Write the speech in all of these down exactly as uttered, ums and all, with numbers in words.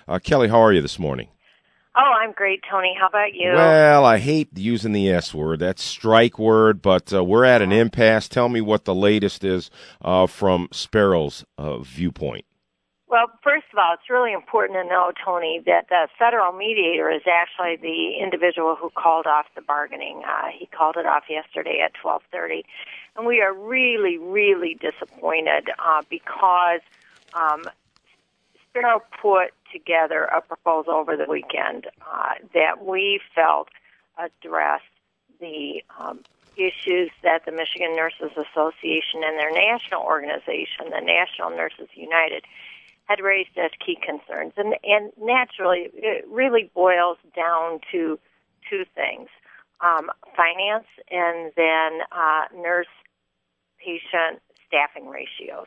Uh, Kelly, how are you this morning? Oh, I'm great, Tony. How about you? Well, I hate using the S word. That's strike word, but uh, we're at an impasse. Tell me what the latest is uh, from Sparrow's uh, viewpoint. Well, first of all, it's really important to know, Tony, that the federal mediator is actually the individual who called off the bargaining. Uh, he called it off yesterday at twelve thirty. And we are really, really disappointed uh, because um, Sparrow put together a proposal over the weekend uh, that we felt addressed the um, issues that the Michigan Nurses Association and their national organization, the National Nurses United, had raised as key concerns. And, and naturally, it really boils down to two things, um, finance and then uh, nurse-patient staffing ratios.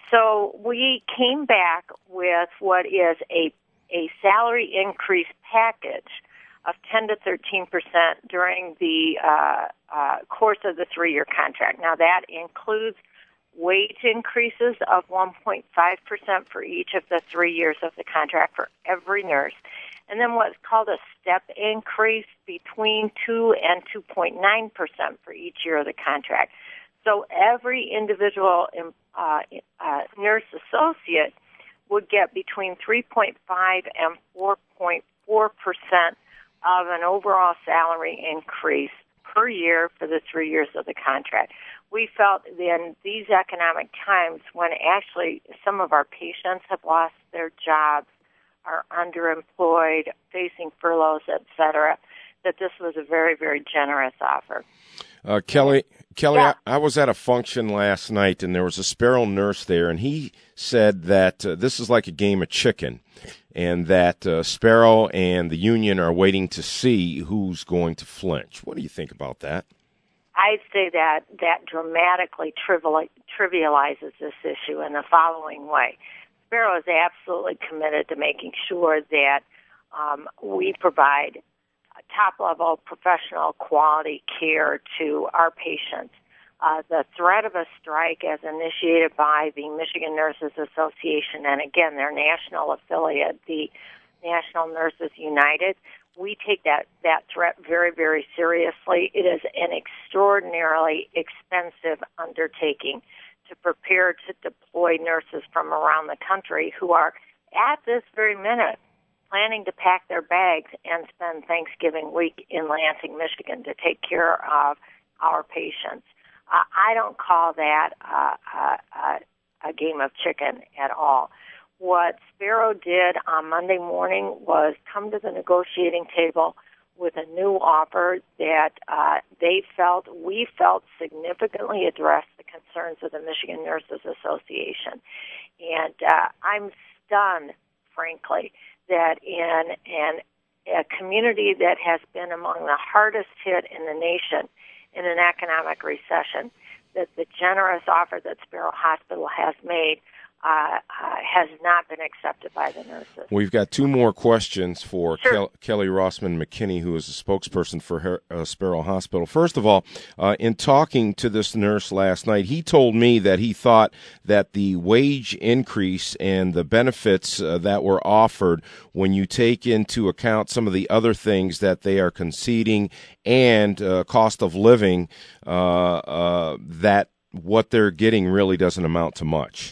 So we came back with what is a, a salary increase package of ten to thirteen percent during the uh, uh, course of the three-year contract. Now, that includes wage increases of one point five percent for each of the three years of the contract for every nurse, and then what's called a step increase between two and two point nine percent for each year of the contract. So every individual uh, uh, nurse associate would get between three point five and four point four percent of an overall salary increase per year for the three years of the contract. We felt in these economic times when actually some of our patients have lost their jobs, are underemployed, facing furloughs, et cetera, that this was a very, very generous offer. Uh, Kelly, Kelly, Yeah. I, I was at a function last night, and there was a Sparrow nurse there, and he said that uh, this is like a game of chicken, and that uh, Sparrow and the union are waiting to see who's going to flinch. What do you think about that? I'd say that that dramatically trivial, trivializes this issue in the following way. Sparrow is absolutely committed to making sure that um, we provide top-level professional quality care to our patients. Uh, the threat of a strike as initiated by the Michigan Nurses Association and, again, their national affiliate, the National Nurses United, we take that, that threat very, very seriously. It is an extraordinarily expensive undertaking to prepare to deploy nurses from around the country who are, at this very minute, planning to pack their bags and spend Thanksgiving week in Lansing, Michigan to take care of our patients. Uh, I don't call that uh, uh, a game of chicken at all. What Sparrow did on Monday morning was come to the negotiating table with a new offer that uh, they felt, we felt significantly addressed the concerns of the Michigan Nurses Association. And uh, I'm stunned, frankly, that in an, a community that has been among the hardest hit in the nation in an economic recession, that the generous offer that Sparrow Hospital has made uh, uh, has not been accepted by the nurses. We've got two more questions for Sure. Kel- Kelly Rossman McKinney, who is a spokesperson for her, uh, Sparrow Hospital. First of all, uh, in talking to this nurse last night, he told me that he thought that the wage increase and the benefits uh, that were offered, when you take into account some of the other things that they are conceding and uh, cost of living, uh, uh, that what they're getting really doesn't amount to much.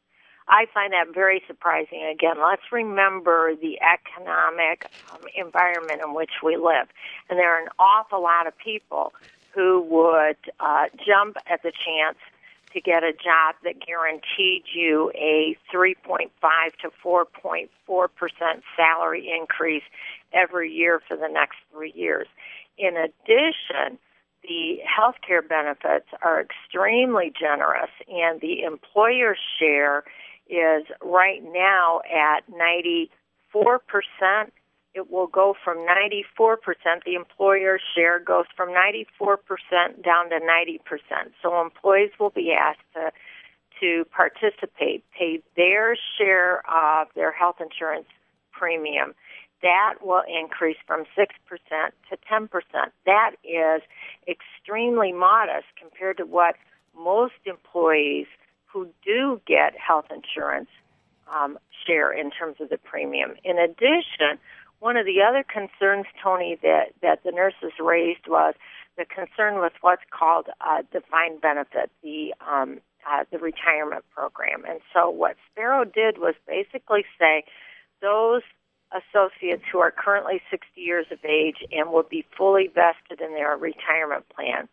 I find that very surprising. Again, let's remember the economic um, environment in which we live. And there are an awful lot of people who would uh, jump at the chance to get a job that guaranteed you a three point five to four point four percent salary increase every year for the next three years. In addition, the health care benefits are extremely generous, and the employer share is right now at ninety-four percent. It will go from ninety-four percent. The employer share goes from ninety-four percent down to ninety percent. So employees will be asked to, to participate, pay their share of their health insurance premium. That will increase from six percent to ten percent. That is extremely modest compared to what most employees who do get health insurance um, share in terms of the premium. In addition, one of the other concerns, Tony, that, that the nurses raised was the concern with what's called uh, defined benefit, the um, uh, the retirement program. And so what Sparrow did was basically say those associates who are currently sixty years of age and will be fully vested in their retirement plan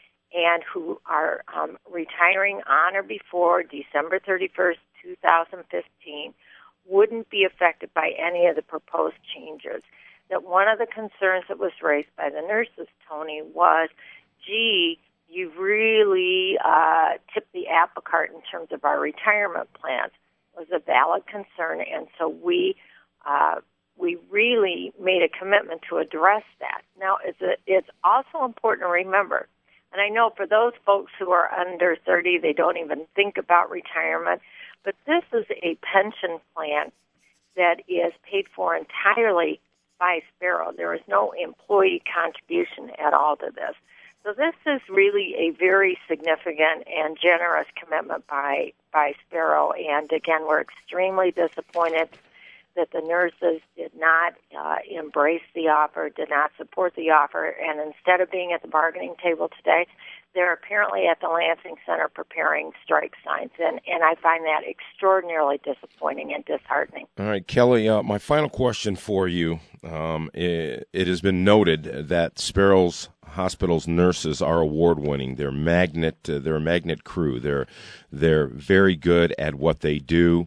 and who are um, retiring on or before December thirty-first, twenty fifteen wouldn't be affected by any of the proposed changes. That one of the concerns that was raised by the nurses, Tony, was, gee, you've really uh, tipped the apple cart in terms of our retirement plans. It was a valid concern, and so we uh, we really made a commitment to address that. Now, it's, a, it's also important to remember, and I know for those folks who are under thirty, they don't even think about retirement, but this is a pension plan that is paid for entirely by Sparrow. There is no employee contribution at all to this. So this is really a very significant and generous commitment by, by Sparrow. And again, we're extremely disappointed that the nurses did not uh, embrace the offer, did not support the offer, and instead of being at the bargaining table today, they're apparently at the Lansing Center preparing strike signs, and, and I find that extraordinarily disappointing and disheartening. All right, Kelly, uh, my final question for you. Um, it, it has been noted that Sparrow's Hospital's nurses are award-winning. They're magnet. Uh, they're a magnet crew. They're they're very good at what they do.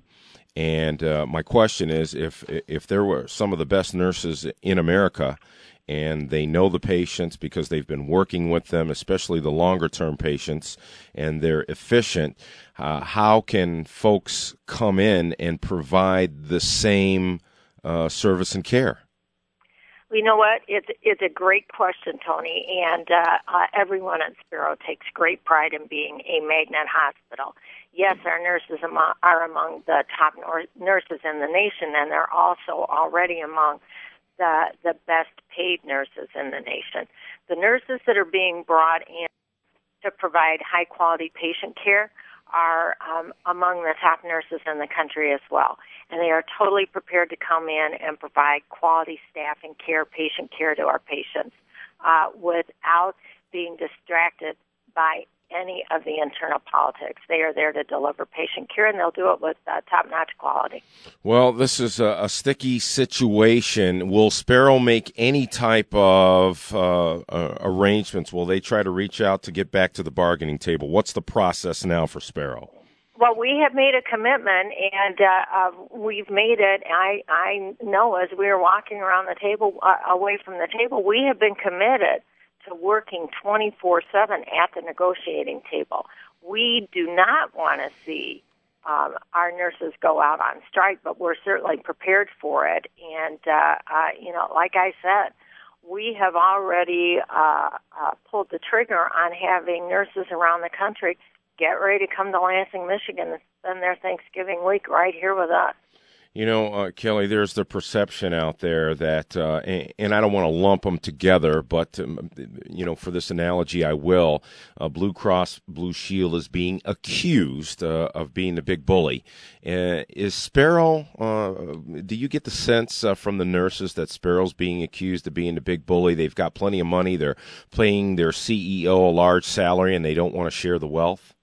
And uh, my question is, if if there were some of the best nurses in America, and they know the patients because they've been working with them, especially the longer-term patients, and they're efficient, uh, how can folks come in and provide the same uh, service and care? Well, you know what? It's it's a great question, Tony, and uh, uh, everyone at Sparrow takes great pride in being a magnet hospital. Yes, our nurses among, are among the top nor- nurses in the nation, and they're also already among the the best paid nurses in the nation. The nurses that are being brought in to provide high quality patient care are um, among the top nurses in the country as well. And they are totally prepared to come in and provide quality staff and care, patient care to our patients uh, without being distracted by any of the internal politics. They are there to deliver patient care, and they'll do it with uh, top-notch quality. Well, this is a, a sticky situation. Will Sparrow make any type of uh, uh, arrangements? Will they try to reach out to get back to the bargaining table? What's the process now for Sparrow? Well, we have made a commitment, and uh, uh, we've made it. I, I know as we were walking around the table, uh, away from the table, we have been committed to working twenty-four seven at the negotiating table. We do not want to see um, our nurses go out on strike, but we're certainly prepared for it. And, uh, uh, you know, like I said, we have already uh, uh, pulled the trigger on having nurses around the country get ready to come to Lansing, Michigan and spend their Thanksgiving week right here with us. You know, uh, Kelly, there's the perception out there that, uh, and, and I don't want to lump them together, but, um, you know, for this analogy, I will. Uh, Blue Cross Blue Shield is being accused uh, of being the big bully. Uh, is Sparrow, uh, do you get the sense uh, from the nurses that Sparrow's being accused of being the big bully? They've got plenty of money. They're paying their C E O a large salary, and they don't want to share the wealth?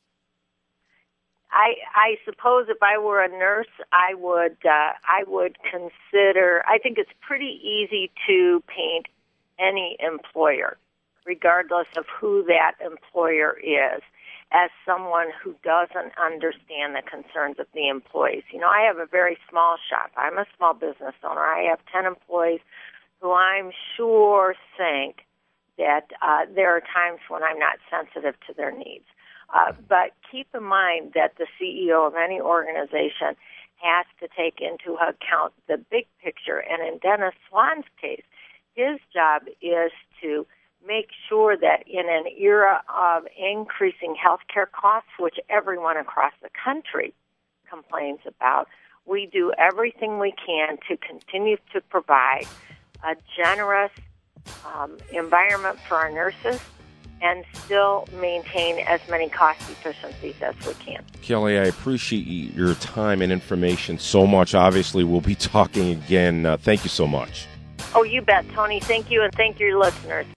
I, I suppose if I were a nurse, I would uh, I would consider. I think it's pretty easy to paint any employer, regardless of who that employer is, as someone who doesn't understand the concerns of the employees. You know, I have a very small shop. I'm a small business owner. I have ten employees who I'm sure think that uh, there are times when I'm not sensitive to their needs. Uh, but keep in mind that the C E O of any organization has to take into account the big picture. And in Dennis Swan's case, his job is to make sure that in an era of increasing healthcare costs, which everyone across the country complains about, we do everything we can to continue to provide a generous um, environment for our nurses, and still maintain as many cost efficiencies as we can. Kelly, I appreciate your time and information so much. Obviously, we'll be talking again. Uh, thank you so much. Oh, you bet, Tony. Thank you, and thank your listeners.